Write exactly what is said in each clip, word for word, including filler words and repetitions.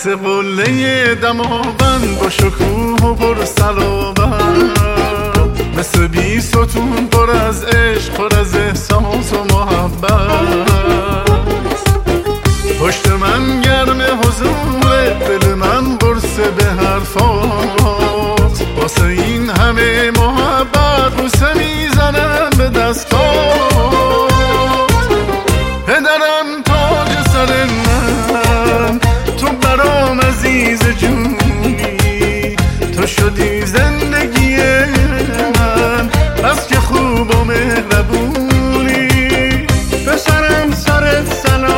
مثل قله دماوند با شکوه و پر صلابت، مثل بی ستون پر از عشق، پر از احساس و محبت. پشت من گرم حضور، دل من قرصه به حرفات، واسه این همه محبت بوسه میزنم به دستات. پدرم تاج سر من، تو برام عزیز جونی، تو شدی زندگی من، بس که خوب و مهربونی. پسرم سرت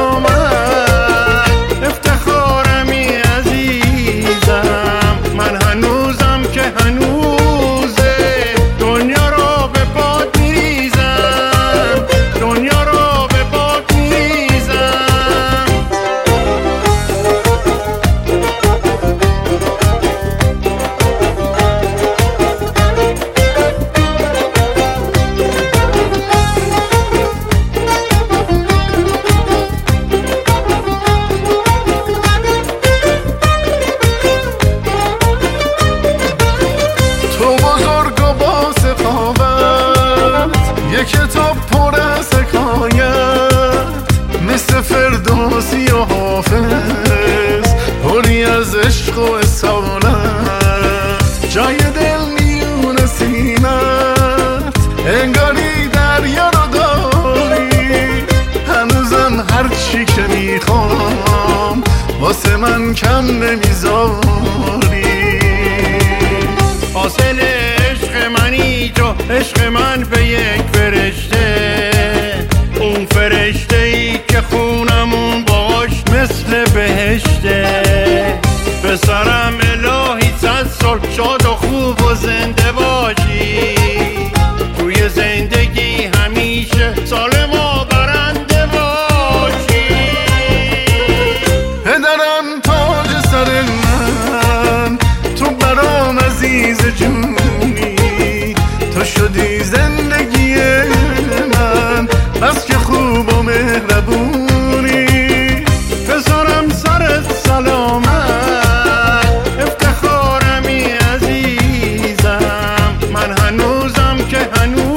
سلامت، افتخارمی عزیزم، من هنوزم که هنوزه دنیا رو به باد میزم، دنیا رو به باد میزم. یک کتاب پر از حکایت، مثل فردوسی و حافظ، پری از عشق و اصالت. جای دل میون سینت، انگاری دریا رو داری، هنوزم هر چی که میخوام واسه من کم نمیذاری. حاصل عشق منی تو، عشق من به یک فرشته، اون فرشته ای که خونمون باش مثل بهشته. پسرم الهی صد سال شاد و خوب و زنده باشی، توی زندگی همیشه سالم و برنده باشی. پدرم تاج سر من، تو برام عزیز جونی، تو شدی زندگی من، بس که خوب و مهربونی. پسرم سرت سلامت، افتخارمی عزیزم، من هنوزم که هنوز